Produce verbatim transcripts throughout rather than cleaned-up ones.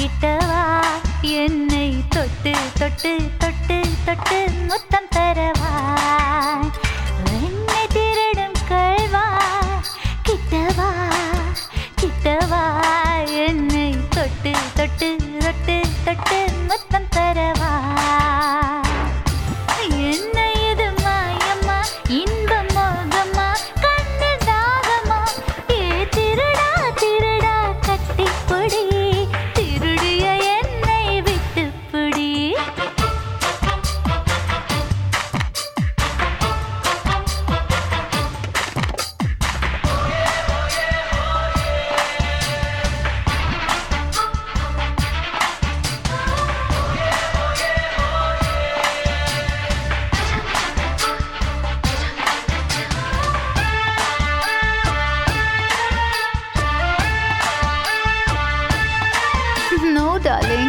கிட்டவா என்னை தொட்டு தொட்டு தொட்டு தொட்டு முத்தம் தரவா என்னை திருடும் கள்வா கிட்டவா கிட்டவா என்னை தொட்டு தொட்டு தொட்டு தொட்டு முத்தம் தரவா என்ன இது மாயம்மா இன்பம் மோகமா கண்ணு தாகமா ஏ திருடா திருடா கட்டிப்புடி திருடிய என்னை விட்டுப்புடி No, darling.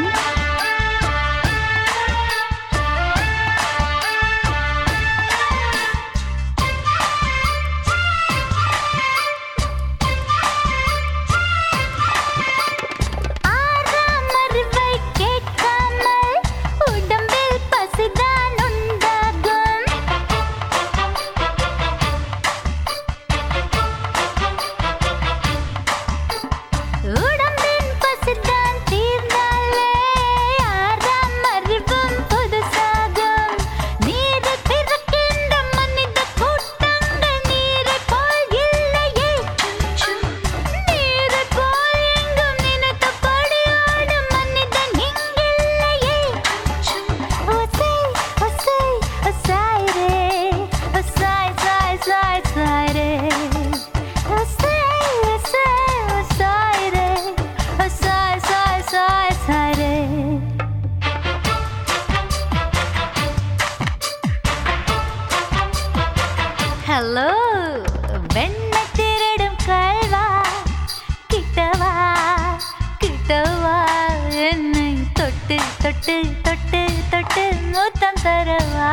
Hello, வெண்ணை திருடும் கள்வா கிட்டவா கிட்டவா என்னை தொட்டு தொட்டு தொட்டு தொட்டு முத்தம் தரவா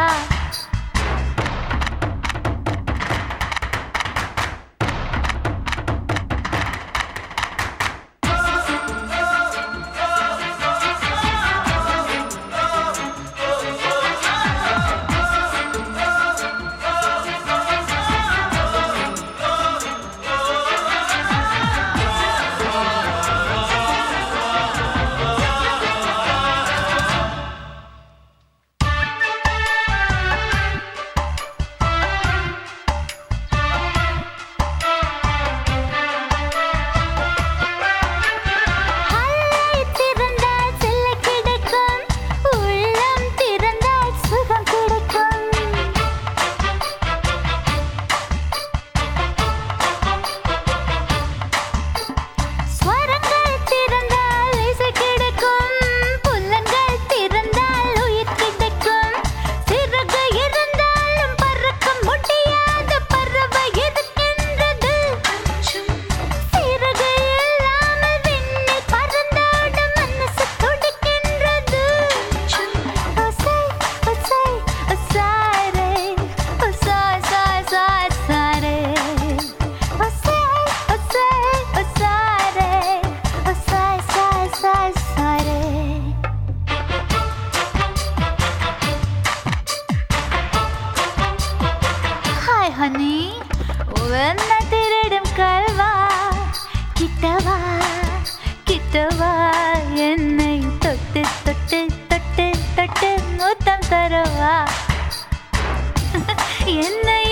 honey வெண்ணை திருடும் கள்வா கிட்டவா கிட்டவா என்னை தொட்டு தொட்டு தொட்டு தொட்டு முத்தம் தரவா என்னை